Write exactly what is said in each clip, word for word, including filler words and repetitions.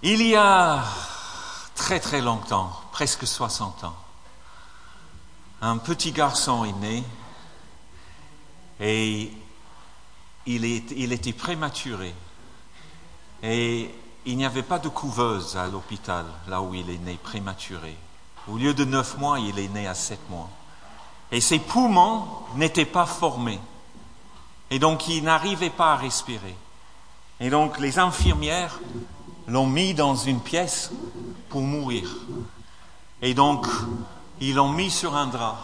Il y a très très longtemps, presque soixante ans, un petit garçon est né et il, est, il était prématuré. Et il n'y avait pas de couveuse à l'hôpital, là où il est né, prématuré. Au lieu de neuf mois, il est né à sept mois. Et ses poumons n'étaient pas formés. Et donc, il n'arrivait pas à respirer. Et donc, les infirmières l'ont mis dans une pièce pour mourir. Et donc, ils l'ont mis sur un drap.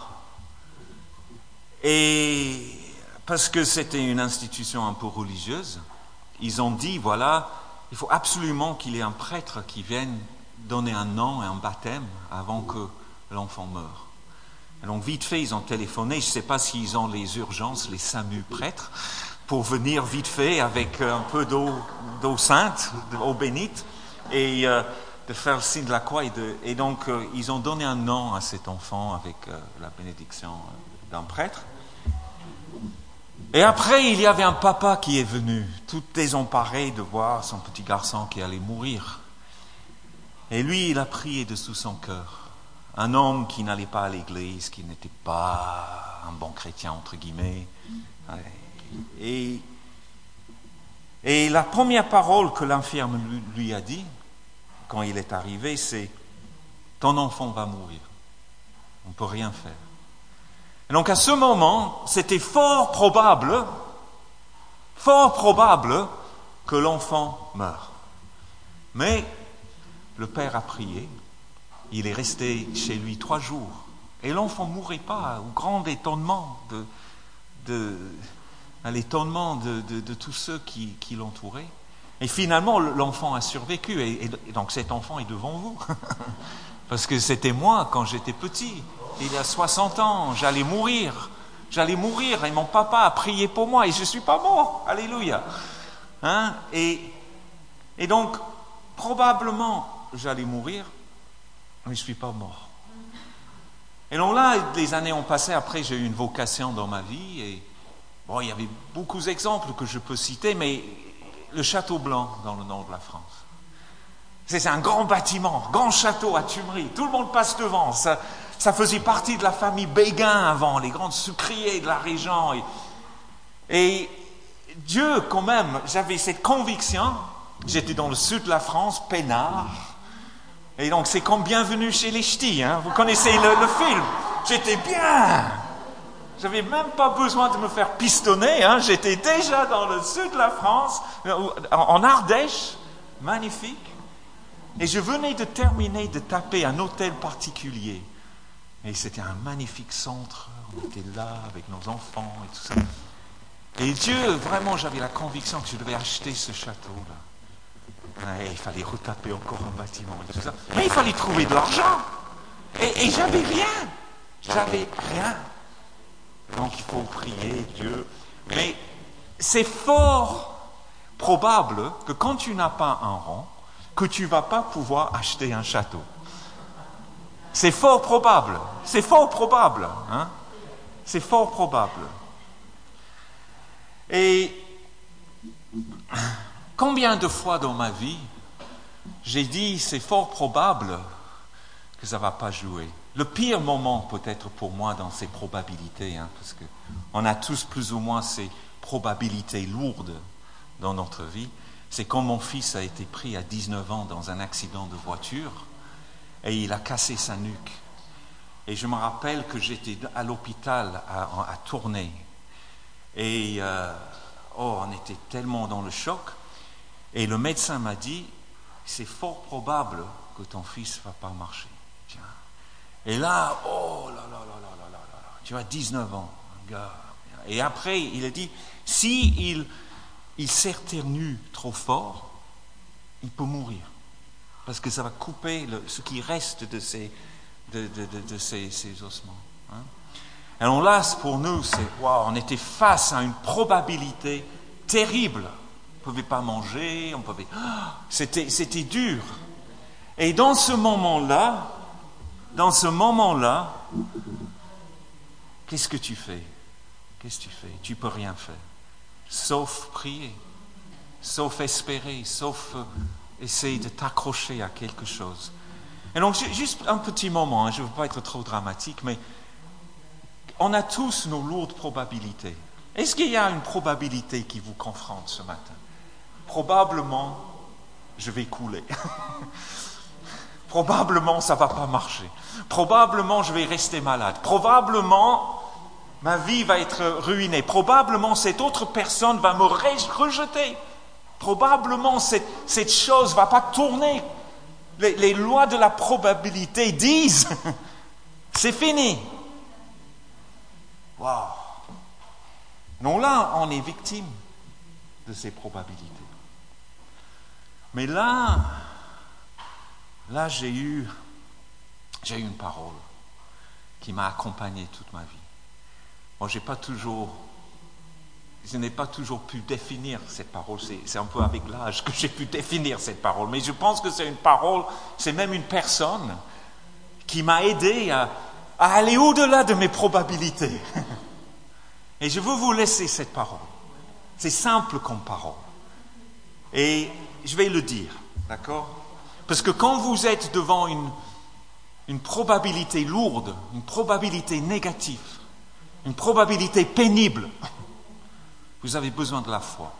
Et parce que c'était une institution un peu religieuse, ils ont dit, voilà, il faut absolument qu'il y ait un prêtre qui vienne donner un nom et un baptême avant que l'enfant meure. Et donc, vite fait, ils ont téléphoné, je ne sais pas s'ils ont les urgences, les SAMU prêtres, pour venir vite fait avec un peu d'eau, d'eau sainte, d'eau bénite, et euh, de faire le signe de la croix. Et, de, et donc, euh, ils ont donné un nom à cet enfant avec euh, la bénédiction d'un prêtre. Et après, il y avait un papa qui est venu, tout désemparé de voir son petit garçon qui allait mourir. Et lui, il a prié de tout son cœur. Un homme qui n'allait pas à l'église, qui n'était pas un bon chrétien, entre guillemets. Et, et la première parole que l'infirme lui, lui a dit, quand il est arrivé, c'est « Ton enfant va mourir. On ne peut rien faire. » Et donc à ce moment, c'était fort probable, fort probable que l'enfant meure. Mais le père a prié, il est resté chez lui trois jours. Et l'enfant ne mourait pas, au grand étonnement de, de, à l'étonnement de, de, de tous ceux qui, qui l'entouraient. Et finalement, l'enfant a survécu. Et, et donc cet enfant est devant vous. Parce que c'était moi quand j'étais petit. Il y a soixante ans, j'allais mourir. J'allais mourir et mon papa a prié pour moi et je ne suis pas mort. Alléluia. Hein? Et, et donc, probablement, j'allais mourir, mais je ne suis pas mort. Et donc là, les années ont passé. Après, j'ai eu une vocation dans ma vie. Et bon, il y avait beaucoup d'exemples que je peux citer, mais le Château Blanc dans le nord de la France. C'est un grand bâtiment, grand château à Tumeries. Tout le monde passe devant. Ça, ça faisait partie de la famille Béguin avant, les grands sucriers de la région. Et, et Dieu, quand même, j'avais cette conviction. J'étais dans le sud de la France, Pénard. Et donc, c'est comme Bienvenue chez les Ch'tis. Hein. Vous connaissez le, le film. J'étais bien. J'avais même pas besoin de me faire pistonner. Hein. J'étais déjà dans le sud de la France, en Ardèche. Magnifique. Et je venais de terminer de taper un hôtel particulier. Et c'était un magnifique centre. On était là avec nos enfants et tout ça. Et Dieu, vraiment, j'avais la conviction que je devais acheter ce château-là. Et il fallait retaper encore un bâtiment et tout ça. Mais il fallait trouver de l'argent. Et, et j'avais rien. J'avais rien. Donc il faut prier Dieu. Mais c'est fort probable que quand tu n'as pas un rond, que tu ne vas pas pouvoir acheter un château. C'est fort probable. C'est fort probable. Hein? C'est fort probable. Et combien de fois dans ma vie, j'ai dit, c'est fort probable que ça ne va pas jouer. Le pire moment peut-être pour moi dans ces probabilités, hein, parce qu'on a tous plus ou moins ces probabilités lourdes dans notre vie, c'est quand mon fils a été pris à dix-neuf ans dans un accident de voiture et il a cassé sa nuque. Et je me rappelle que j'étais à l'hôpital à, à Tournai. Et euh, oh, on était tellement dans le choc. Et le médecin m'a dit, c'est fort probable que ton fils ne va pas marcher. Tiens. Et là, oh là là là là là là là, tu as dix-neuf ans, un gars. Et après, il a dit, si il... il s'éternue trop fort, il peut mourir. Parce que ça va couper le, ce qui reste de ces, de, de, de, de ces, ces ossements. Hein. Alors là, pour nous, c'est, wow, on était face à une probabilité terrible. On ne pouvait pas manger, on pouvait... C'était, c'était dur. Et dans ce moment-là, dans ce moment-là, qu'est-ce que tu fais? Qu'est-ce que tu fais? Tu ne peux rien faire. Sauf prier, sauf espérer, sauf essaie de t'accrocher à quelque chose. Et donc, juste un petit moment, hein, je ne veux pas être trop dramatique, mais on a tous nos lourdes probabilités. Est-ce qu'il y a une probabilité qui vous confronte ce matin? Probablement, je vais couler. Probablement, ça ne va pas marcher. Probablement, je vais rester malade. Probablement, ma vie va être ruinée. Probablement, cette autre personne va me rejeter. Probablement, cette, cette chose ne va pas tourner. Les, les lois de la probabilité disent, c'est fini. Waouh! Non, là, on est victime de ces probabilités. Mais là, là, j'ai eu, j'ai eu une parole qui m'a accompagné toute ma vie. Moi, j'ai pas toujours, je n'ai pas toujours pu définir cette parole. C'est, c'est un peu avec l'âge que j'ai pu définir cette parole. Mais je pense que c'est une parole, c'est même une personne qui m'a aidé à, à aller au-delà de mes probabilités. Et je veux vous laisser cette parole. C'est simple comme parole. Et je vais le dire, d'accord? Parce que quand vous êtes devant une, une probabilité lourde, une probabilité négative, une probabilité pénible, vous avez besoin de la foi.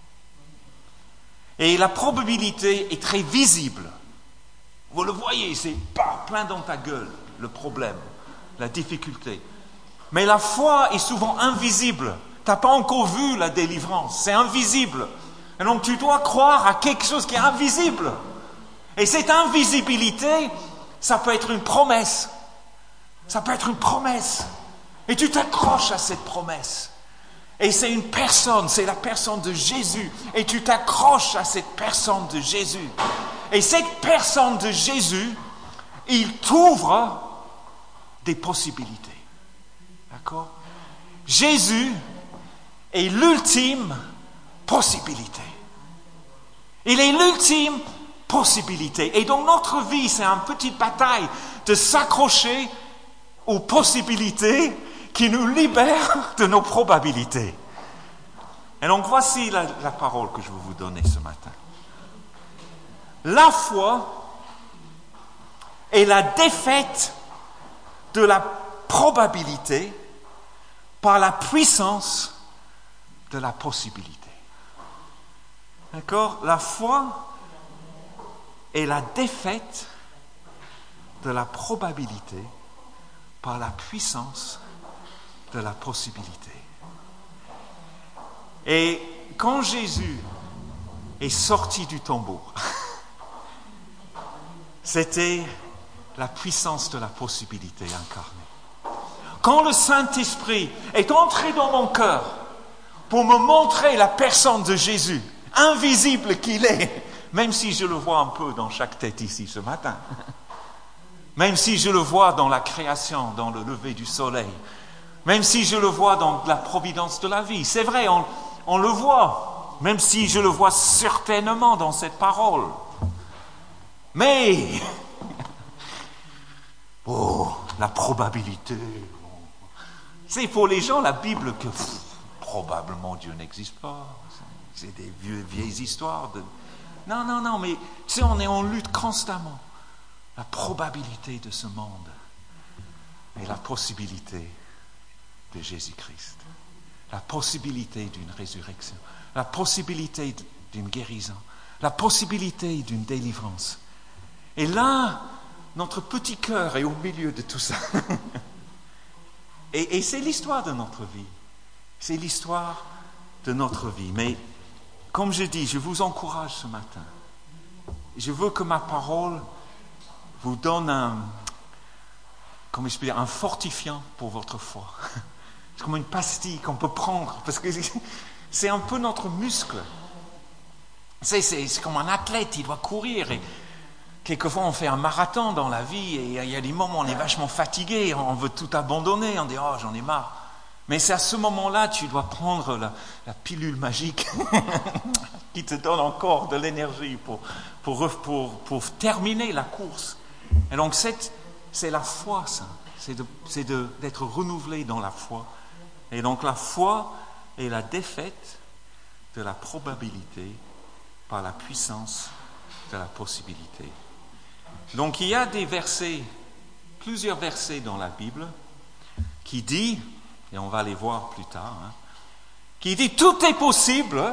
Et la probabilité est très visible. Vous le voyez, c'est pas plein dans ta gueule, le problème, la difficulté. Mais la foi est souvent invisible. Tu n'as pas encore vu la délivrance, c'est invisible. Et donc tu dois croire à quelque chose qui est invisible. Et cette invisibilité, ça peut être une promesse. Ça peut être une promesse. Et tu t'accroches à cette promesse. Et c'est une personne, c'est la personne de Jésus. Et tu t'accroches à cette personne de Jésus. Et cette personne de Jésus, il t'ouvre des possibilités. D'accord? Jésus est l'ultime possibilité. Il est l'ultime possibilité. Et dans notre vie, c'est une petite bataille de s'accrocher aux possibilités qui nous libèrent de nos probabilités. Et donc voici la, la parole que je veux vous donner ce matin. La foi est la défaite de la probabilité par la puissance de la possibilité. D'accord? La foi est la défaite de la probabilité par la puissance de la possibilité. Et quand Jésus est sorti du tombeau, c'était la puissance de la possibilité incarnée. Quand le Saint-Esprit est entré dans mon cœur pour me montrer la personne de Jésus, invisible qu'il est, même si je le vois un peu dans chaque tête ici ce matin, même si je le vois dans la création, dans le lever du soleil, même si je le vois dans la providence de la vie, c'est vrai, on, on le voit, même si je le vois certainement dans cette parole. Mais, oh, la probabilité, c'est pour les gens la Bible que pff, probablement Dieu n'existe pas, c'est des vieux, vieilles histoires. De... Non, non, non, mais tu sais, on est en lutte constamment. La probabilité de ce monde et la possibilité de Jésus-Christ. La possibilité d'une résurrection. La possibilité d'une guérison. La possibilité d'une délivrance. Et là, notre petit cœur est au milieu de tout ça. et, et c'est l'histoire de notre vie. C'est l'histoire de notre vie. Mais comme je dis, je vous encourage ce matin. Je veux que ma parole vous donne un, comment je peux dire, un fortifiant pour votre foi. C'est comme une pastille qu'on peut prendre, parce que c'est un peu notre muscle. C'est, c'est, c'est comme un athlète, il doit courir. Et quelquefois, on fait un marathon dans la vie, et il y a des moments où on est vachement fatigué, on veut tout abandonner, on dit « Oh, j'en ai marre ». Mais c'est à ce moment-là que tu dois prendre la, la pilule magique qui te donne encore de l'énergie pour, pour, pour, pour terminer la course. Et donc, c'est, c'est la foi, ça. C'est, de, c'est de, d'être renouvelé dans la foi. Et donc, la foi est la défaite de la probabilité par la puissance de la possibilité. Donc il y a des versets, plusieurs versets dans la Bible qui dit, et on va les voir plus tard, hein, qui dit tout est possible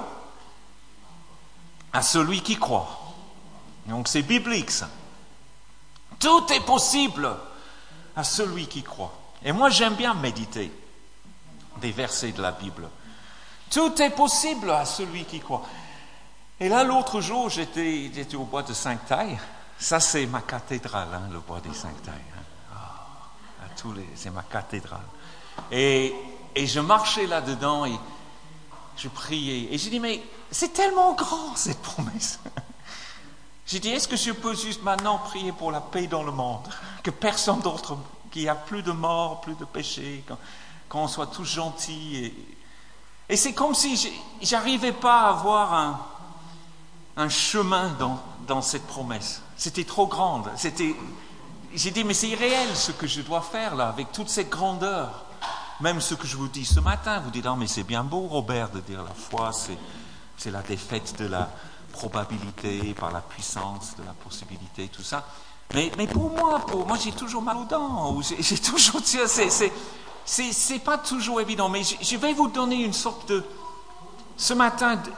à celui qui croit. Donc c'est biblique ça. Tout est possible à celui qui croit. Et moi j'aime bien méditer des versets de la Bible. Tout est possible à celui qui croit. Et là l'autre jour j'étais, j'étais au bois de Cinq-Tailles. Ça c'est ma cathédrale, hein, le bois des Cinq-Tailles. Hein. Oh, à tous les, c'est ma cathédrale. Et, et je marchais là-dedans et je priais. Et j'ai dit, mais c'est tellement grand cette promesse. J'ai dit, est-ce que je peux juste maintenant prier pour la paix dans le monde? Que personne d'autre, qu'il n'y a plus de mort, plus de péché, qu'on soit tous gentils. Et, et c'est comme si j'arrivais pas à avoir un, un chemin dans, dans cette promesse. C'était trop grande. C'était, j'ai dit, mais c'est irréel ce que je dois faire là, avec toute cette grandeur. Même ce que je vous dis ce matin, vous dites, ah, mais c'est bien beau, Robert, de dire la foi, c'est, c'est la défaite de la probabilité par la puissance de la possibilité, tout ça. Mais, mais pour moi, pour moi, j'ai toujours mal aux dents. Ou j'ai, j'ai toujours, c'est, c'est, c'est, c'est pas toujours évident. Mais je, je vais vous donner une sorte de, ce matin, de,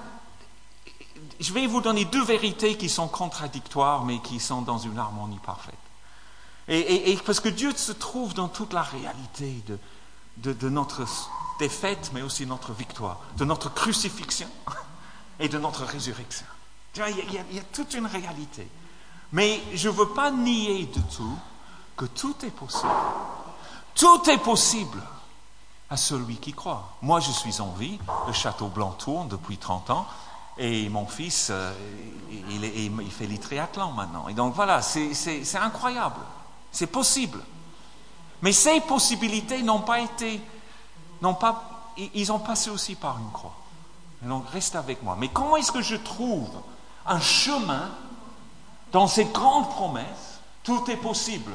je vais vous donner deux vérités qui sont contradictoires, mais qui sont dans une harmonie parfaite. Et, et, et parce que Dieu se trouve dans toute la réalité de De, de notre défaite, mais aussi notre victoire, de notre crucifixion et de notre résurrection. Il y a, il y a, il y a toute une réalité. Mais je ne veux pas nier du tout que tout est possible. Tout est possible à celui qui croit. Moi, je suis en vie, le Château Blanc tourne depuis trente ans, et mon fils, euh, il, est, il fait les triathlons maintenant. Et donc voilà, c'est, c'est, c'est incroyable. C'est possible. Mais ces possibilités n'ont pas été, n'ont pas, ils ont passé aussi par une croix. Et donc reste avec moi. Mais comment est-ce que je trouve un chemin dans ces grandes promesses? Tout est possible.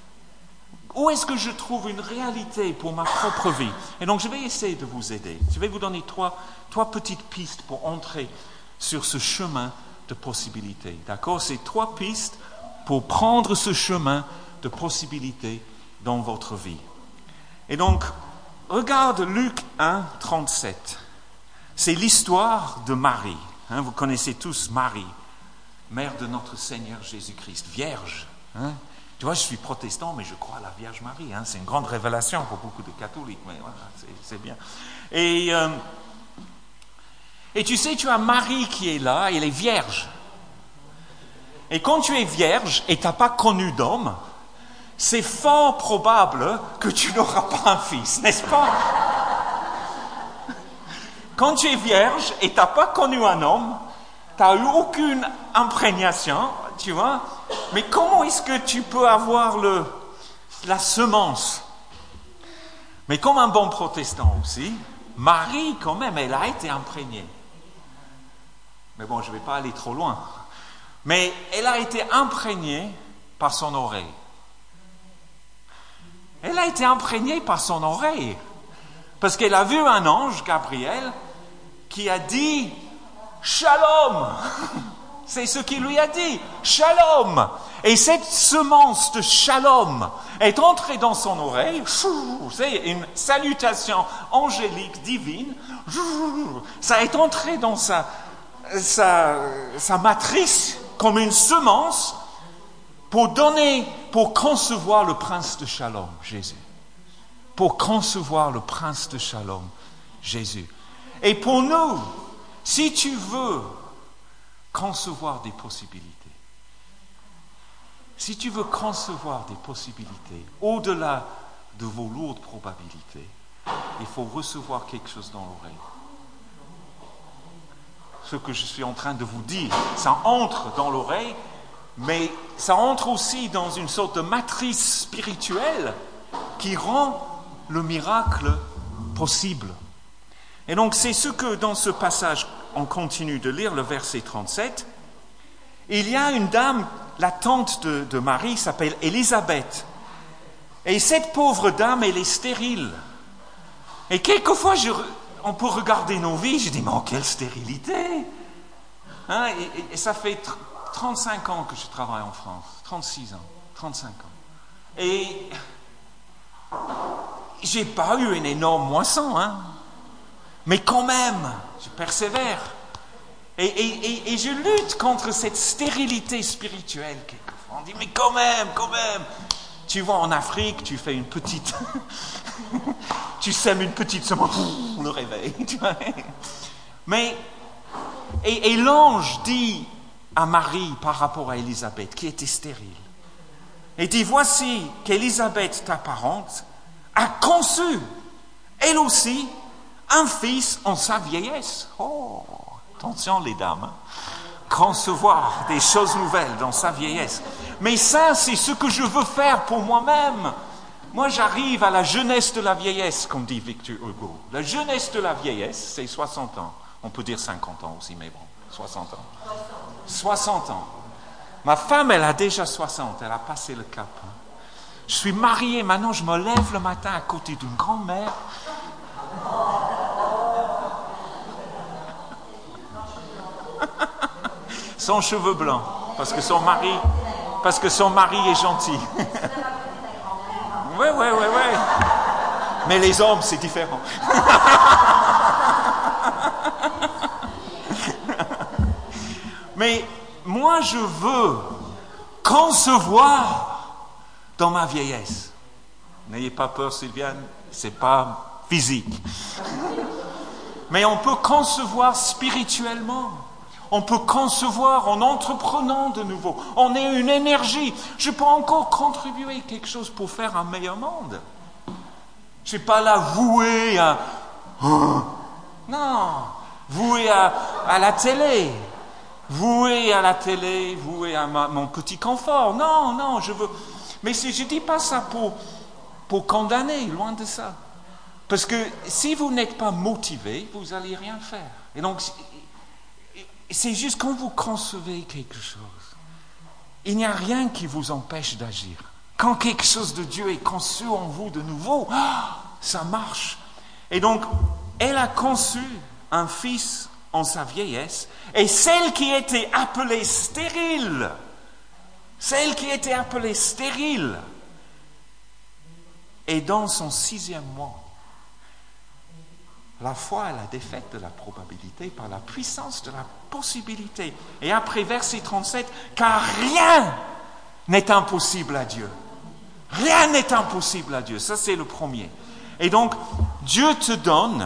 Où est-ce que je trouve une réalité pour ma propre vie? Et donc je vais essayer de vous aider. Je vais vous donner trois, trois petites pistes pour entrer sur ce chemin de possibilités. D'accord? C'est trois pistes pour prendre ce chemin de possibilités dans votre vie. Et donc, regarde Luc un, trente-sept. C'est l'histoire de Marie. Hein, vous connaissez tous Marie, mère de notre Seigneur Jésus-Christ, vierge. Hein. Tu vois, je suis protestant, mais je crois à la Vierge Marie. Hein. C'est une grande révélation pour beaucoup de catholiques, mais voilà, c'est, c'est bien. Et, euh, et tu sais, tu as Marie qui est là, elle est vierge. Et quand tu es vierge et tu n'as pas connu d'homme, c'est fort probable que tu n'auras pas un fils, n'est-ce pas? Quand tu es vierge et tu n'as pas connu un homme, tu n'as eu aucune imprégnation, tu vois, mais comment est-ce que tu peux avoir le, la semence? Mais comme un bon protestant aussi, Marie, quand même, elle a été imprégnée. Mais bon, je ne vais pas aller trop loin. Mais elle a été imprégnée par son oreille. Elle a été imprégnée par son oreille. Parce qu'elle a vu un ange, Gabriel, qui a dit « Shalom !» C'est ce qu'il lui a dit « Shalom !» Et cette semence de shalom est entrée dans son oreille. C'est une salutation angélique, divine. Ça est entré dans sa, sa, sa matrice comme une semence pour donner, pour concevoir le prince de Shalom, Jésus. Pour concevoir le prince de Shalom, Jésus. Et pour nous, si tu veux concevoir des possibilités, si tu veux concevoir des possibilités au-delà de vos lourdes probabilités, il faut recevoir quelque chose dans l'oreille. Ce que je suis en train de vous dire, ça entre dans l'oreille, mais ça entre aussi dans une sorte de matrice spirituelle qui rend le miracle possible. Et donc c'est ce que dans ce passage, on continue de lire le verset trente-sept, il y a une dame, la tante de, de Marie s'appelle Élisabeth. Et cette pauvre dame, elle est stérile. Et quelquefois, je, on peut regarder nos vies, je dis, mais oh, quelle stérilité, hein, et, et ça fait trente-cinq ans que je travaille en France, trente-six ans, trente-cinq ans. Et j'ai pas eu une énorme moisson, hein. Mais quand même, je persévère. Et, et, et, et je lutte contre cette stérilité spirituelle quelquefois. On dit, mais quand même, quand même. Tu vois, en Afrique, tu fais une petite... tu sèmes une petite semence, le réveil. Tu vois. Mais, et, et l'ange dit à Marie par rapport à Élisabeth, qui était stérile, et dit, voici qu'Élisabeth, ta parente, a conçu, elle aussi, un fils en sa vieillesse. Oh, attention les dames, hein. Concevoir des choses nouvelles dans sa vieillesse. Mais ça, c'est ce que je veux faire pour moi-même. Moi, j'arrive à la jeunesse de la vieillesse, comme dit Victor Hugo. La jeunesse de la vieillesse, c'est soixante ans. On peut dire cinquante ans aussi, mais bon, soixante ans. soixante ans. Ma femme, elle a déjà soixante, elle a passé le cap. Je suis marié, maintenant je me lève le matin à côté d'une grand-mère. Son cheveu blanc, parce que son mari, parce que son mari est gentil. Oui, oui, oui, oui. Mais les hommes, c'est différent. Mais moi, je veux concevoir dans ma vieillesse. N'ayez pas peur, Sylviane, c'est pas physique. Mais on peut concevoir spirituellement. On peut concevoir en entreprenant de nouveau. On est une énergie. Je peux encore contribuer quelque chose pour faire un meilleur monde. Je ne suis pas là voué à... Non, voué à, à la télé. Voué à la télé, voué à ma, mon petit confort. Non, non, je veux... Mais si, je ne dis pas ça pour, pour condamner, loin de ça. Parce que si vous n'êtes pas motivé, vous n'allez rien faire. Et donc... c'est juste quand vous concevez quelque chose, il n'y a rien qui vous empêche d'agir. Quand quelque chose de Dieu est conçu en vous de nouveau, ça marche. Et donc, elle a conçu un fils en sa vieillesse, et celle qui était appelée stérile, celle qui était appelée stérile, est dans son sixième mois. La foi est la défaite de la probabilité par la puissance de la possibilité. Et après verset trente-sept, car rien n'est impossible à Dieu. Rien n'est impossible à Dieu. Ça, c'est le premier. Et donc, Dieu te donne,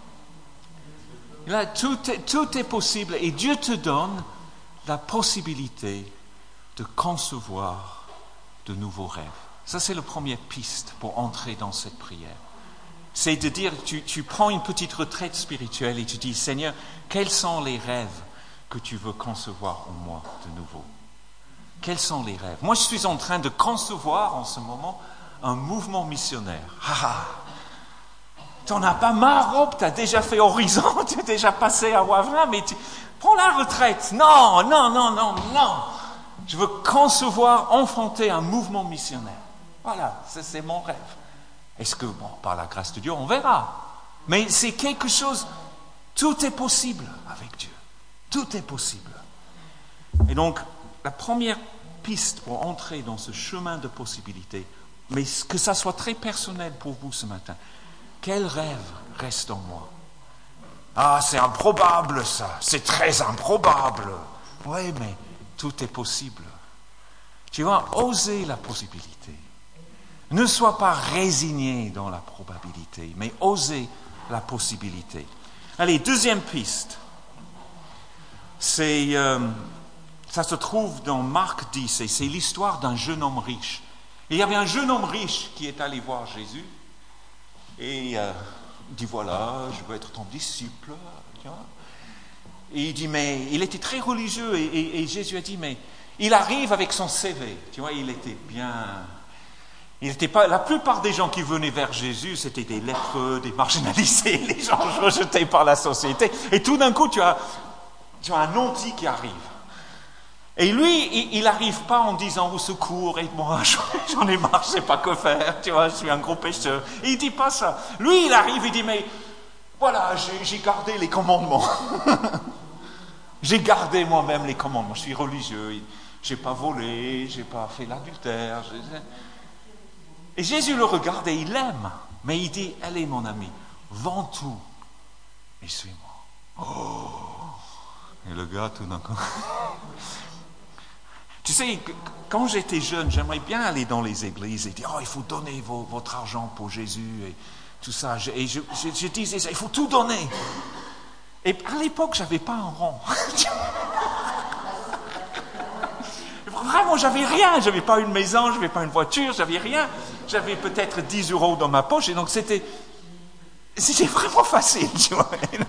là, tout est, tout est possible, et Dieu te donne la possibilité de concevoir de nouveaux rêves. Ça, c'est la première piste pour entrer dans cette prière. C'est de dire, tu, tu prends une petite retraite spirituelle et tu dis, Seigneur, quels sont les rêves que tu veux concevoir en moi de nouveau? Quels sont les rêves? Moi, je suis en train de concevoir en ce moment un mouvement missionnaire. Ah, ah. Tu n'en as pas marre, Rob, tu as déjà fait Horizon, tu es déjà passé à Wavrin, mais tu prends la retraite. Non, non, non, non, non. Je veux concevoir, enfanter un mouvement missionnaire. Voilà, ça, c'est mon rêve. Est-ce que, bon, par la grâce de Dieu, on verra. Mais c'est quelque chose, tout est possible avec Dieu. Tout est possible. Et donc, la première piste pour entrer dans ce chemin de possibilités, mais que ça soit très personnel pour vous ce matin, quel rêve reste en moi? Ah, c'est improbable ça, c'est très improbable. Oui, mais tout est possible. Tu vois, oser la possibilité. Ne sois pas résigné dans la probabilité, mais osez la possibilité. Allez, deuxième piste. C'est, euh, ça se trouve dans Marc dix, et c'est l'histoire d'un jeune homme riche. Et il y avait un jeune homme riche qui est allé voir Jésus, et euh, il dit, voilà, je veux être ton disciple. Tu vois. Et il dit, mais il était très religieux, et, et, et Jésus a dit, mais il arrive avec son C V. Tu vois, il était bien... Il était pas, la plupart des gens qui venaient vers Jésus, c'était des lépreux, des marginalisés, les gens rejetés par la société. Et tout d'un coup, tu as, tu as un nanti qui arrive. Et lui, il n'arrive pas en disant au secours, aide-moi, j'en ai marre, je ne sais pas que faire, tu vois, je suis un gros pécheur. Il ne dit pas ça. Lui, il arrive, il dit, mais voilà, j'ai, j'ai gardé les commandements. J'ai gardé moi-même les commandements. Je suis religieux. Je n'ai pas volé, je n'ai pas fait l'adultère. Et Jésus le regarde et il l'aime. Mais il dit, allez mon ami, vends tout et suis-moi. Oh. Et le gars, tout d'un coup... Tu sais, quand j'étais jeune, j'aimerais bien aller dans les églises et dire, oh, il faut donner vos, votre argent pour Jésus et tout ça. Et je, je, je disais ça, il faut tout donner. Et à l'époque, je n'avais pas un rond. Vraiment, j'avais rien. Je n'avais pas une maison, je n'avais pas une voiture, j'avais rien. J'avais peut-être dix euros dans ma poche. Et donc, c'était, c'était vraiment facile, tu vois.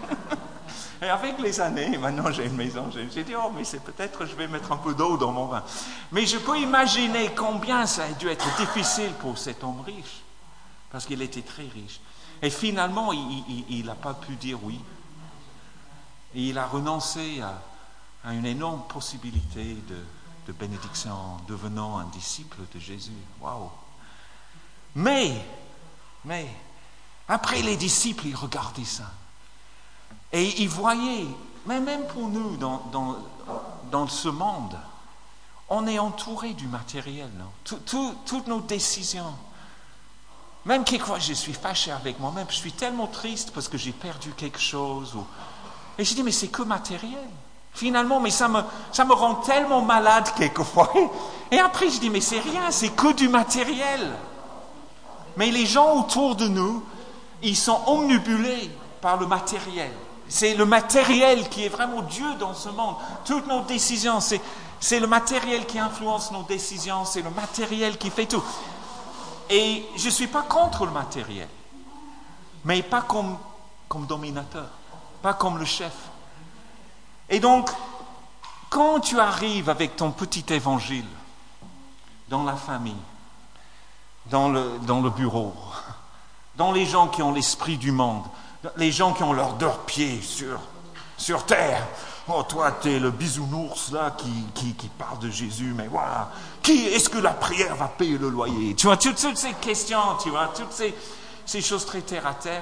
Et avec les années, maintenant j'ai une maison, j'ai dit, oh, mais c'est peut-être je vais mettre un peu d'eau dans mon vin. Mais je peux imaginer combien ça a dû être difficile pour cet homme riche, parce qu'il était très riche. Et finalement, il n'a pas pu dire oui. Et il a renoncé à, à une énorme possibilité de, de bénédiction en devenant un disciple de Jésus. Waouh! Mais, mais, après les disciples, ils regardaient ça. Et ils voyaient, mais même pour nous, dans, dans, dans ce monde, on est entouré du matériel. Non? Tout, tout, toutes nos décisions. Même quelquefois, je suis fâché avec moi-même. Je suis tellement triste parce que j'ai perdu quelque chose. Ou... Et je dis, mais c'est que matériel. Finalement, mais ça me, ça me rend tellement malade quelquefois. Et après, je dis, mais c'est rien, c'est que du matériel. Mais les gens autour de nous, ils sont omnibulés par le matériel. C'est le matériel qui est vraiment Dieu dans ce monde. Toutes nos décisions, c'est, c'est le matériel qui influence nos décisions, c'est le matériel qui fait tout. Et je ne suis pas contre le matériel, mais pas comme, comme dominateur, pas comme le chef. Et donc, quand tu arrives avec ton petit évangile dans la famille, dans le, dans le bureau, dans les gens qui ont l'esprit du monde, les gens qui ont leurs deux pieds sur, sur terre. Oh, toi, tu es le bisounours là qui, qui, qui parle de Jésus, mais voilà. Qui est-ce que la prière va payer le loyer? Tu vois, toutes, toutes ces questions, tu vois, toutes ces, ces choses très terre à terre.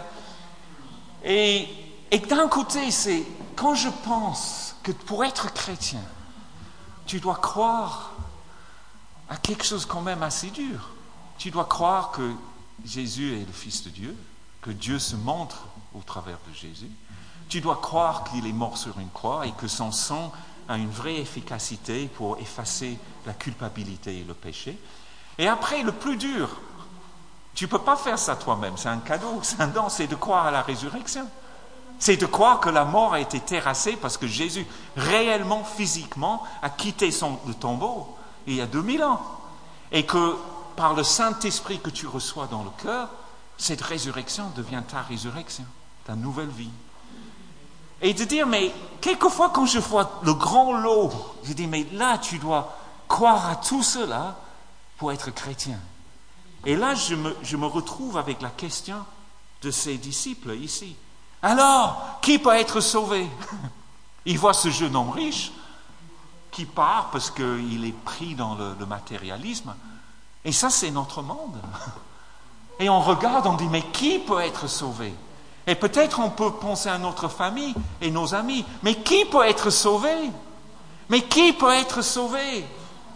Et, et d'un côté, c'est quand je pense que pour être chrétien, tu dois croire à quelque chose quand même assez dur. Tu dois croire que Jésus est le Fils de Dieu, que Dieu se montre au travers de Jésus. Tu dois croire qu'il est mort sur une croix et que son sang a une vraie efficacité pour effacer la culpabilité et le péché. Et après, le plus dur, tu ne peux pas faire ça toi-même, c'est un cadeau, c'est un don, c'est de croire à la résurrection. C'est de croire que la mort a été terrassée parce que Jésus, réellement, physiquement, a quitté son, le tombeau il y a deux mille ans. Et que par le Saint-Esprit que tu reçois dans le cœur, cette résurrection devient ta résurrection, ta nouvelle vie. Et de dire, mais quelquefois quand je vois le grand lot, je dis, mais là tu dois croire à tout cela pour être chrétien. Et là je me, je me retrouve avec la question de ces disciples ici. Alors, qui peut être sauvé? Il voit ce jeune homme riche qui part parce qu'il est pris dans le, le matérialisme. Et ça, c'est notre monde. Et on regarde, on dit, mais qui peut être sauvé? Et peut-être on peut penser à notre famille et nos amis. Mais qui peut être sauvé? Mais qui peut être sauvé?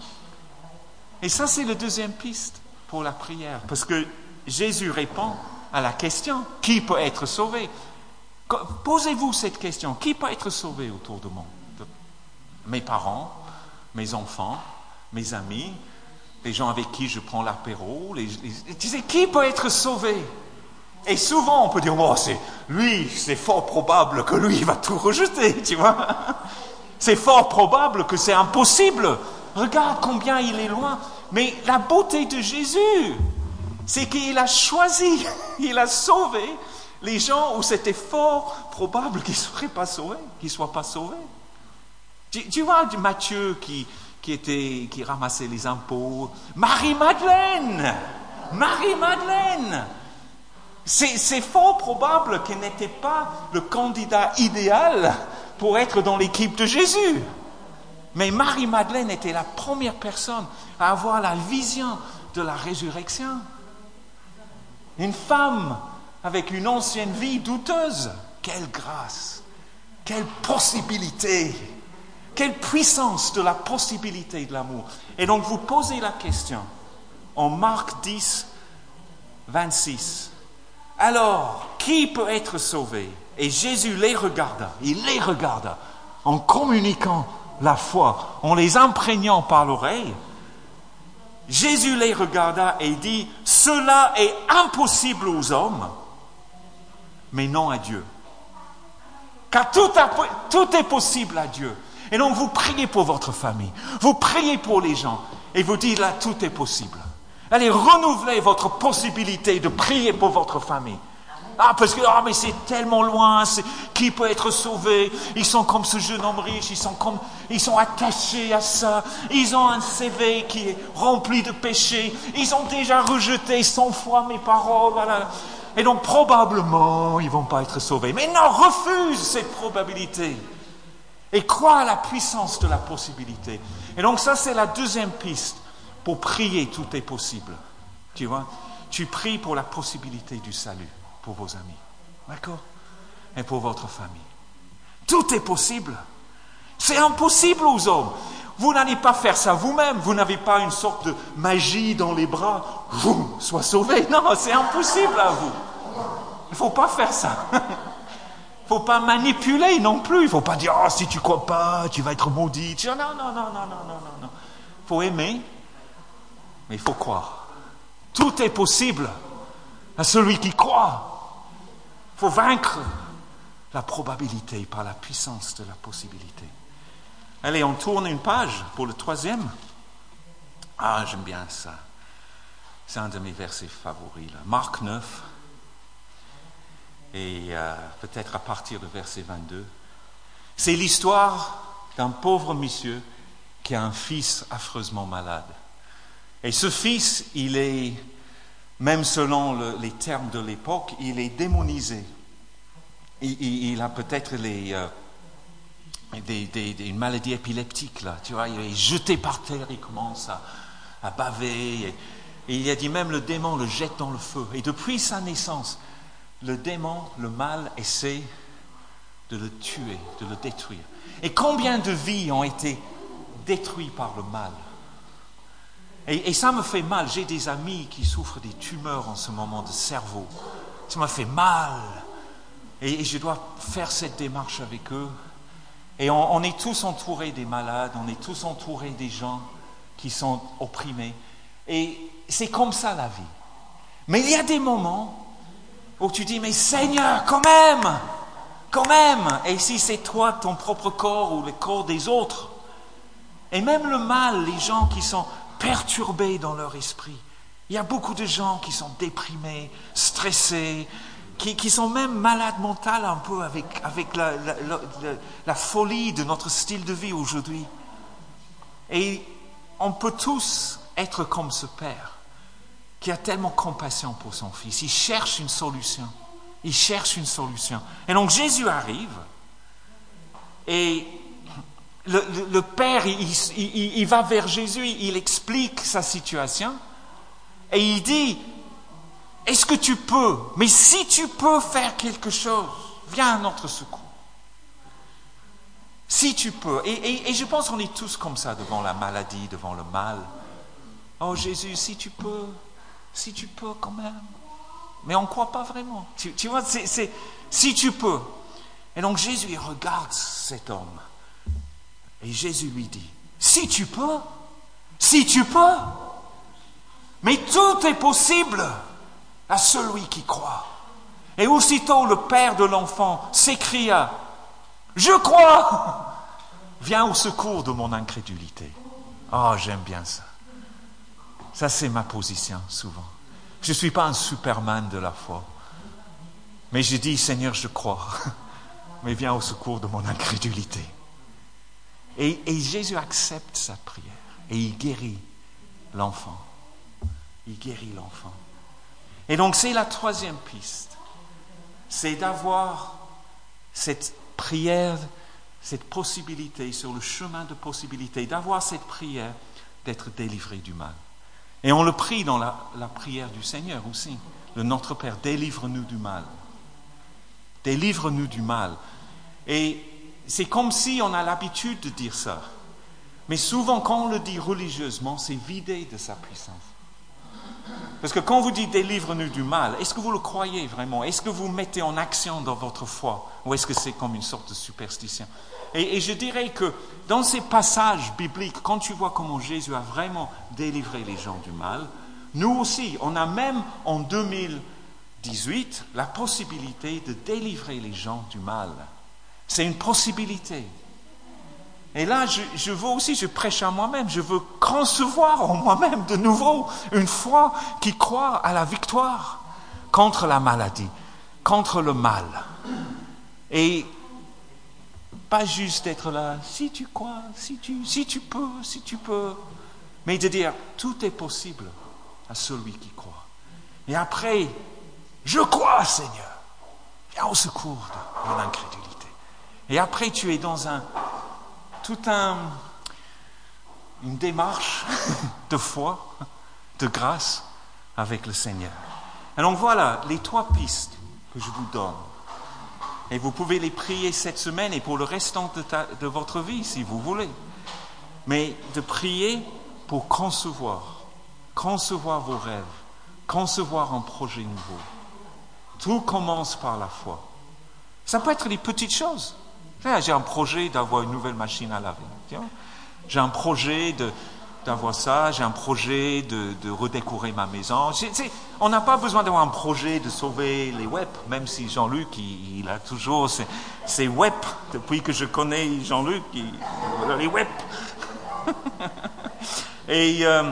Et ça, c'est la deuxième piste pour la prière. Parce que Jésus répond à la question, qui peut être sauvé? Posez-vous cette question, qui peut être sauvé autour de moi? Mes parents, mes enfants, mes amis, les gens avec qui je prends l'apéro, les, les, tu sais, qui peut être sauvé? Et souvent, on peut dire, oh, c'est, lui, c'est fort probable que lui, il va tout rejeter, tu vois. C'est fort probable que c'est impossible. Regarde combien il est loin. Mais la beauté de Jésus, c'est qu'il a choisi, il a sauvé les gens où c'était fort probable qu'ils ne seraient pas sauvés, qu'ils ne soient pas sauvés. Tu, tu vois Matthieu qui, qui, était, qui ramassait les impôts, Marie-Madeleine, Marie-Madeleine. C'est, c'est fort probable qu'elle n'était pas le candidat idéal pour être dans l'équipe de Jésus. Mais Marie-Madeleine était la première personne à avoir la vision de la résurrection. Une femme avec une ancienne vie douteuse. Quelle grâce, quelle possibilité quelle puissance de la possibilité de l'amour. Et donc vous posez la question en Marc dix, vingt-six. Alors, qui peut être sauvé? Et Jésus les regarda, il les regarda en communiquant la foi, en les imprégnant par l'oreille. Jésus les regarda et dit, cela est impossible aux hommes, mais non à Dieu. Car tout, a, tout est possible à Dieu. Et donc vous priez pour votre famille, vous priez pour les gens, et vous dites là, tout est possible. Allez, renouvelez votre possibilité de prier pour votre famille. Ah, parce que ah, mais c'est tellement loin, c'est, qui peut être sauvé? Ils sont comme ce jeune homme riche, ils sont, comme, ils sont attachés à ça, ils ont un C V qui est rempli de péchés, ils ont déjà rejeté cent fois mes paroles, voilà. Et donc probablement, ils ne vont pas être sauvés. Mais non, refuse cette probabilité. Et crois à la puissance de la possibilité. Et donc ça, c'est la deuxième piste. Pour prier, tout est possible. Tu vois? Tu pries pour la possibilité du salut pour vos amis. D'accord? Et pour votre famille. Tout est possible. C'est impossible aux hommes. Vous n'allez pas faire ça vous-même. Vous n'avez pas une sorte de magie dans les bras. Vous, sois sauvé. Non, c'est impossible à vous. Il ne faut pas faire ça. Il ne faut pas manipuler non plus. Il ne faut pas dire, oh, si tu ne crois pas, tu vas être maudit. Non, non, non, non, non, non, non, non. Il faut aimer, mais il faut croire. Tout est possible à celui qui croit. Il faut vaincre la probabilité par la puissance de la possibilité. Allez, on tourne une page pour le troisième. Ah, j'aime bien ça. C'est un de mes versets favoris, là. Marc neuf. Et euh, peut-être à partir du verset vingt-deux. C'est l'histoire d'un pauvre monsieur qui a un fils affreusement malade. Et ce fils, il est, même selon le, les termes de l'époque, il est démonisé. Il, il, il a peut-être les, euh, des, des, des, une maladie épileptique, là, tu vois, il est jeté par terre, il commence à, à baver. Et, et il a dit même le démon le jette dans le feu. Et depuis sa naissance, le démon, le mal, essaie de le tuer, de le détruire. Et combien de vies ont été détruites par le mal? Et, et ça me fait mal. J'ai des amis qui souffrent des tumeurs en ce moment de cerveau. Ça me fait mal. Et, et je dois faire cette démarche avec eux. Et on, on est tous entourés des malades, on est tous entourés des gens qui sont opprimés. Et c'est comme ça la vie. Mais il y a des moments où tu dis, mais Seigneur, quand même, quand même. Et si c'est toi, ton propre corps ou le corps des autres. Et même le mal, les gens qui sont perturbés dans leur esprit. Il y a beaucoup de gens qui sont déprimés, stressés, qui, qui sont même malades mentales un peu avec, avec la, la, la, la folie de notre style de vie aujourd'hui. Et on peut tous être comme ce père qui a tellement compassion pour son fils. Il cherche une solution. Il cherche une solution. Et donc Jésus arrive et le, le, le père, il, il, il va vers Jésus, il explique sa situation et il dit, est-ce que tu peux, mais si tu peux faire quelque chose, viens à notre secours. Si tu peux. Et, et, et je pense qu'on est tous comme ça devant la maladie, devant le mal. Oh Jésus, si tu peux, si tu peux quand même. Mais on ne croit pas vraiment. Tu, tu vois, c'est, c'est si tu peux. Et donc Jésus, il regarde cet homme. Et Jésus lui dit, si tu peux, si tu peux. Mais tout est possible à celui qui croit. Et aussitôt le père de l'enfant s'écria, je crois, viens au secours de mon incrédulité. Oh, j'aime bien ça. Ça, c'est ma position souvent. Je ne suis pas un Superman de la foi. Mais je dis, Seigneur, je crois. Mais viens au secours de mon incrédulité. Et, et Jésus accepte sa prière. Et il guérit l'enfant. Il guérit l'enfant. Et donc, c'est la troisième piste. C'est d'avoir cette prière, cette possibilité, sur le chemin de possibilité, d'avoir cette prière d'être délivré du mal. Et on le prie dans la, la prière du Seigneur aussi. Le Notre Père, délivre-nous du mal. Délivre-nous du mal. Et c'est comme si on a l'habitude de dire ça. Mais souvent, quand on le dit religieusement, c'est vidé de sa puissance. Parce que quand vous dites « délivre-nous du mal », est-ce que vous le croyez vraiment? Est-ce que vous mettez en action dans votre foi? Ou est-ce que c'est comme une sorte de superstition? et, et je dirais que dans ces passages bibliques, quand tu vois comment Jésus a vraiment délivré les gens du mal, nous aussi, on a même en deux mille dix-huit la possibilité de délivrer les gens du mal. C'est une possibilité. Et là, je, je veux aussi, je prêche à moi-même, je veux concevoir en moi-même de nouveau une foi qui croit à la victoire contre la maladie, contre le mal. Et pas juste être là, si tu crois, si tu, si tu peux, si tu peux, mais de dire, tout est possible à celui qui croit. Et après, je crois, Seigneur, viens au secours de mon incrédulité. Et après, tu es dans un... tout un, une démarche de foi, de grâce avec le Seigneur. Et donc voilà les trois pistes que je vous donne. Et vous pouvez les prier cette semaine et pour le restant de, ta, de votre vie, si vous voulez. Mais de prier pour concevoir, concevoir vos rêves, concevoir un projet nouveau. Tout commence par la foi. Ça peut être des petites choses. J'ai un projet d'avoir une nouvelle machine à laver. J'ai un projet de, d'avoir ça. J'ai un projet de, de redécorer ma maison. C'est, c'est, on n'a pas besoin d'avoir un projet de sauver les web, même si Jean-Luc, il, il a toujours ces, ces web. Depuis que je connais Jean-Luc, il, les web. et, euh,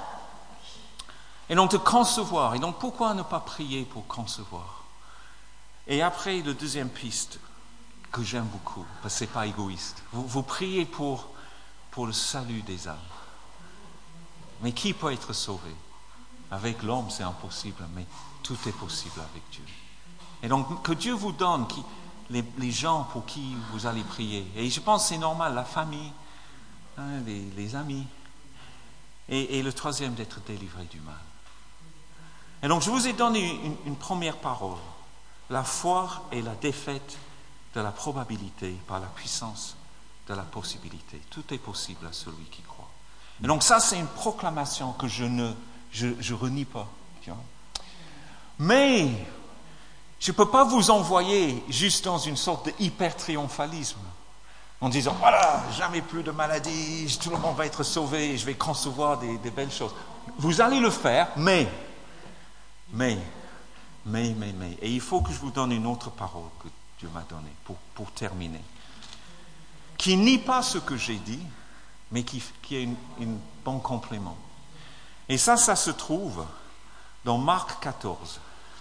et donc de concevoir. Et donc pourquoi ne pas prier pour concevoir? Et après, la deuxième piste que j'aime beaucoup, parce que ce n'est pas égoïste. Vous, vous priez pour, pour le salut des âmes. Mais qui peut être sauvé? Avec l'homme, c'est impossible, mais tout est possible avec Dieu. Et donc, que Dieu vous donne qui, les, les gens pour qui vous allez prier. Et je pense que c'est normal, la famille, hein, les, les amis. Et, et le troisième, d'être délivré du mal. Et donc, je vous ai donné une, une première parole. La foi et la défaite de la probabilité par la puissance de la possibilité. Tout est possible à celui qui croit. Et donc ça, c'est une proclamation que je ne je, je renie pas. Tu vois. Mais je ne peux pas vous envoyer juste dans une sorte de hyper-triomphalisme en disant, voilà, jamais plus de maladies, tout le monde va être sauvé, je vais concevoir des, des belles choses. Vous allez le faire, mais, mais, mais, mais, mais, et il faut que je vous donne une autre parole que Dieu m'a donné pour, pour terminer, qui nie pas ce que j'ai dit, mais qui, qui est un bon complément. Et ça, ça se trouve dans Marc quatorze.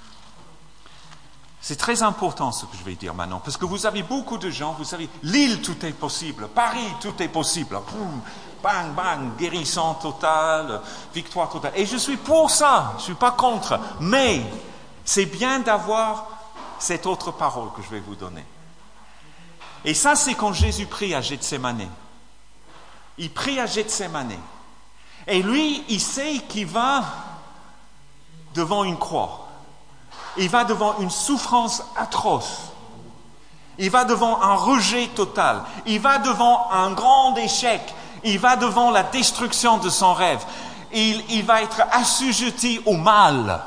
C'est très important ce que je vais dire maintenant, parce que vous avez beaucoup de gens, vous savez, Lille, tout est possible, Paris, tout est possible, boum, bang, bang, guérison totale, victoire totale. Et je suis pour ça, je ne suis pas contre, mais c'est bien d'avoir cette autre parole que je vais vous donner. Et ça, c'est quand Jésus prie à Gethsémane. Il prie à Gethsémane. Et lui, il sait qu'il va devant une croix. Il va devant une souffrance atroce. Il va devant un rejet total. Il va devant un grand échec. Il va devant la destruction de son rêve. Il, il va être assujetti au mal.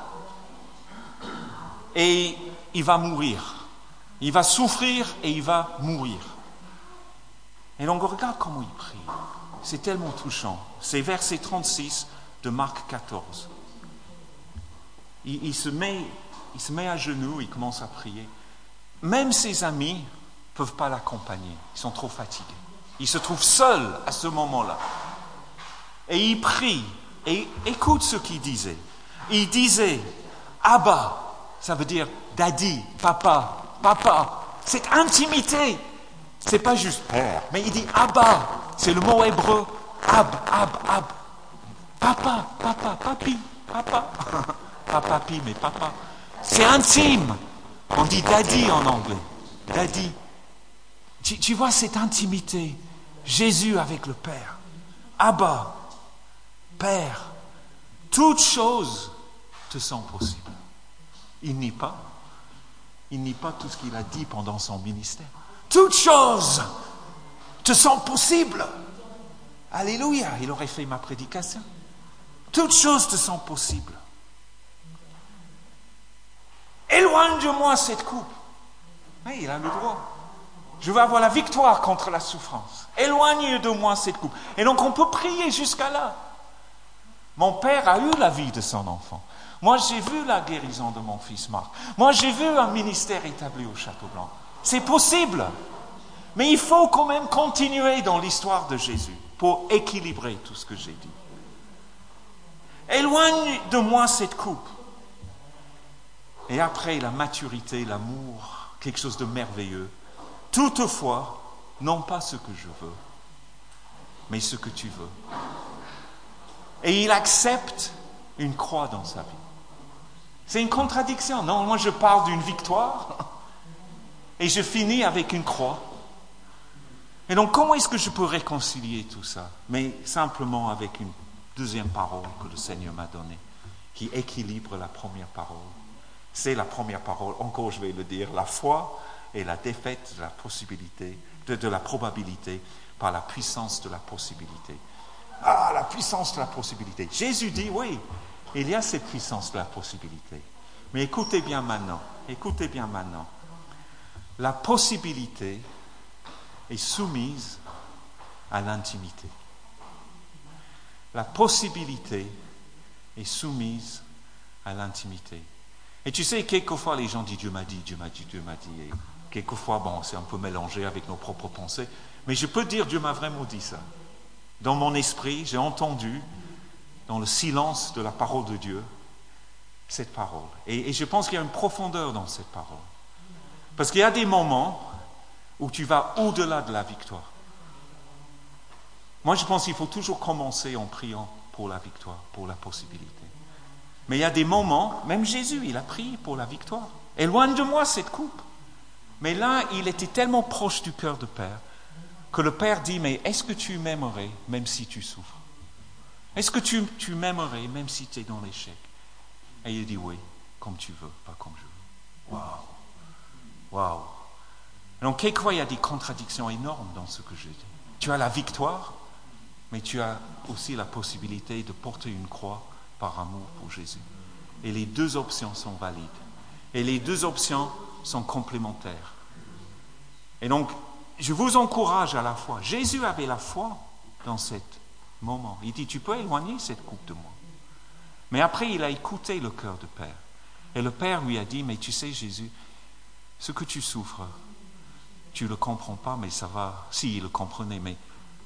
Et il va mourir. Il va souffrir et il va mourir. Et donc, regarde comment il prie. C'est tellement touchant. C'est verset trente-six de Marc quatorze. Il, il, se met, il se met à genoux, il commence à prier. Même ses amis ne peuvent pas l'accompagner. Ils sont trop fatigués. Il se trouve seul à ce moment-là. Et il prie. Et écoute ce qu'il disait. Il disait, Abba, ça veut dire daddy, papa, papa. Cette intimité. C'est pas juste père, mais il dit Abba, c'est le mot hébreu, ab, ab, ab. Papa, papa, papi, papa. Pas papi, mais papa. C'est intime. On dit daddy en anglais. Daddy. Tu, tu vois cette intimité. Jésus avec le Père. Abba, Père. Toutes choses te sont possibles. Il nie pas. Il nie pas tout ce qu'il a dit pendant son ministère. Toutes choses te sont possibles. Alléluia, il aurait fait ma prédication. Toutes choses te sont possibles. Éloigne de moi cette coupe. Oui, il a le droit. Je veux avoir la victoire contre la souffrance. Éloigne de moi cette coupe. Et donc on peut prier jusqu'à là. Mon père a eu la vie de son enfant. Moi, j'ai vu la guérison de mon fils Marc. Moi, j'ai vu un ministère établi au Château Blanc. C'est possible. Mais il faut quand même continuer dans l'histoire de Jésus pour équilibrer tout ce que j'ai dit. Éloigne de moi cette coupe. Et après, la maturité, l'amour, quelque chose de merveilleux. Toutefois, non pas ce que je veux, mais ce que tu veux. Et il accepte une croix dans sa vie. C'est une contradiction. Non, moi je parle d'une victoire et je finis avec une croix. Et donc comment est-ce que je peux réconcilier tout ça? Mais simplement avec une deuxième parole que le Seigneur m'a donnée, qui équilibre la première parole. C'est la première parole, encore je vais le dire, la foi et la défaite de la possibilité, de, de la probabilité par la puissance de la possibilité. Ah, la puissance de la possibilité. Jésus dit, oui, il y a cette puissance de la possibilité. Mais écoutez bien maintenant, écoutez bien maintenant. La possibilité est soumise à l'intimité. La possibilité est soumise à l'intimité. Et tu sais, quelquefois les gens disent Dieu m'a dit, Dieu m'a dit, Dieu m'a dit. Et quelquefois, bon, c'est un peu mélangé avec nos propres pensées. Mais je peux dire, Dieu m'a vraiment dit ça. Dans mon esprit, j'ai entendu, dans le silence de la parole de Dieu, cette parole. Et, et je pense qu'il y a une profondeur dans cette parole. Parce qu'il y a des moments où tu vas au-delà de la victoire. Moi, je pense qu'il faut toujours commencer en priant pour la victoire, pour la possibilité. Mais il y a des moments, même Jésus, il a prié pour la victoire. Éloigne de moi cette coupe. Mais là, il était tellement proche du cœur du Père que le Père dit, mais est-ce que tu m'aimerais même si tu souffres? Est-ce que tu, tu m'aimerais même si tu es dans l'échec? Et il dit, oui, comme tu veux, pas comme je veux. Waouh! Waouh! Donc, quelquefois, il y a des contradictions énormes dans ce que je dis. Tu as la victoire, mais tu as aussi la possibilité de porter une croix par amour pour Jésus. Et les deux options sont valides. Et les deux options sont complémentaires. Et donc, je vous encourage à la foi. Jésus avait la foi dans ce moment. Il dit, tu peux éloigner cette coupe de moi. Mais après, il a écouté le cœur du Père. Et le Père lui a dit, mais tu sais, Jésus, ce que tu souffres, tu ne le comprends pas, mais ça va... Si, il le comprenait, mais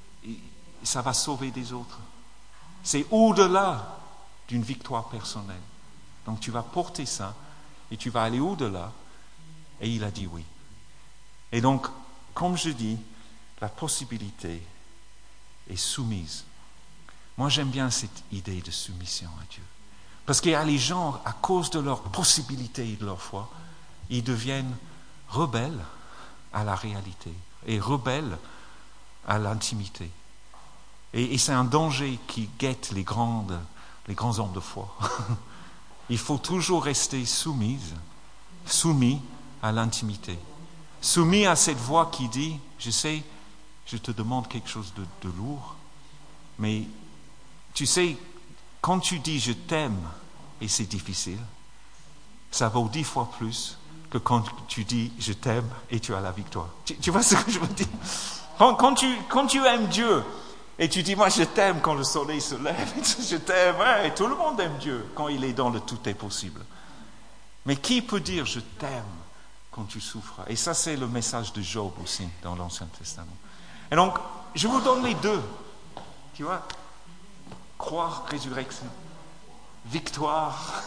ça va sauver des autres. C'est au-delà d'une victoire personnelle. Donc, tu vas porter ça et tu vas aller au-delà. Et il a dit oui. Et donc, comme je dis, la possibilité est soumise. Moi, j'aime bien cette idée de soumission à Dieu. Parce qu'il y a les gens, à cause de leur possibilité et de leur foi, ils deviennent rebelles à la réalité et rebelles à l'intimité. Et, et c'est un danger qui guette les, grandes, les grands hommes de foi. Il faut toujours rester soumise, soumis à l'intimité. Soumis à cette voix qui dit, je sais, je te demande quelque chose de, de lourd, mais tu sais, quand tu dis je t'aime et c'est difficile, ça vaut dix fois plus que quand tu dis je t'aime et tu as la victoire. Tu, tu vois ce que je veux dire? Quand, quand, tu, quand tu aimes Dieu et tu dis moi je t'aime quand le soleil se lève, je t'aime, ouais, et tout le monde aime Dieu quand il est dans le tout est possible. Mais qui peut dire je t'aime quand tu souffres? Et ça c'est le message de Job aussi dans l'Ancien Testament. Et donc je vous donne les deux, tu vois, croire, résurrection, victoire,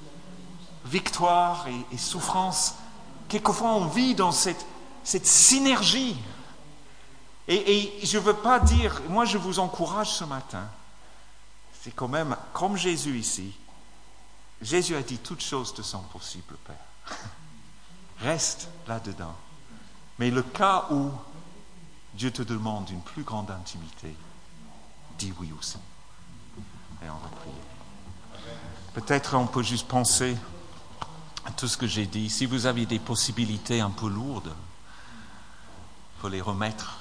victoire et, et souffrance. Quelquefois on vit dans cette, cette synergie. Et, et je ne veux pas dire, moi je vous encourage ce matin, c'est quand même, comme Jésus ici, Jésus a dit toutes choses te sont possibles, Père. Reste là-dedans. Mais le cas où Dieu te demande une plus grande intimité, dis oui aussi. Et on va prier. Peut-être on peut juste penser à tout ce que j'ai dit. Si vous avez des possibilités un peu lourdes, faut les remettre.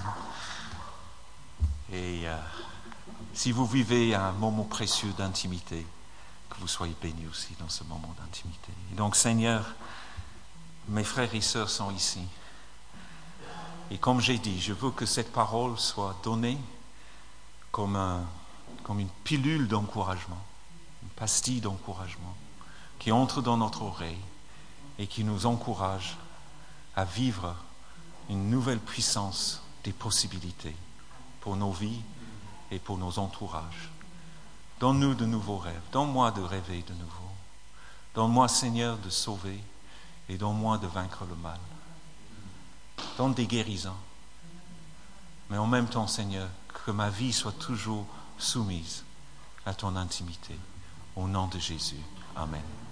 Et euh, si vous vivez un moment précieux d'intimité, que vous soyez bénis aussi dans ce moment d'intimité. Et donc, Seigneur, mes frères et sœurs sont ici. Et comme j'ai dit, je veux que cette parole soit donnée comme, un, comme une pilule d'encouragement, une pastille d'encouragement qui entre dans notre oreille et qui nous encourage à vivre une nouvelle puissance des possibilités pour nos vies et pour nos entourages. Donne-nous de nouveaux rêves. Donne-moi de rêver de nouveau. Donne-moi, Seigneur, de sauver et donne-moi de vaincre le mal. Donne des guérisons. Mais en même temps, Seigneur, que ma vie soit toujours soumise à ton intimité. Au nom de Jésus. Amen.